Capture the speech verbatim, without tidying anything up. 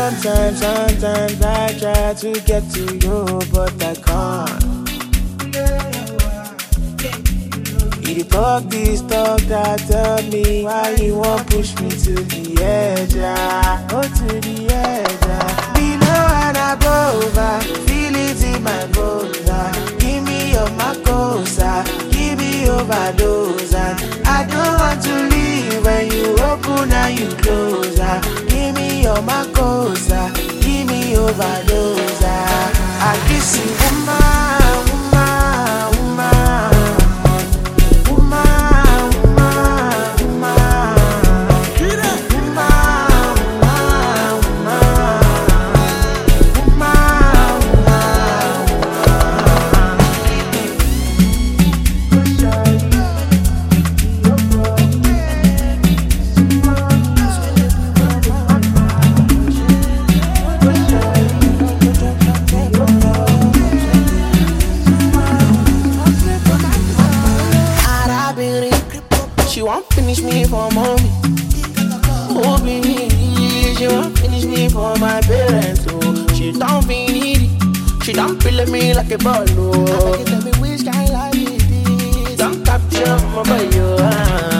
Sometimes, sometimes I try to get to you, but I can't. You talk this talk that tell me why you won't push me to the edge, ah. Oh, to the edge, ah. Below and above, ah. Feel it in my bones, ah. Give me your macosa, give me overdose, ah. I don't want to leave when you open and you close, ah. Give me your macosa, give me overdose, ah. I kiss you, woman, woman, woman. She won't finish me for mommy. Oh, baby, she won't finish me for my parents. Oh, she don't be needy. She don't feel me like a ball. Oh, I beg you tell me which kind of life it is. Don't capture my boy, oh.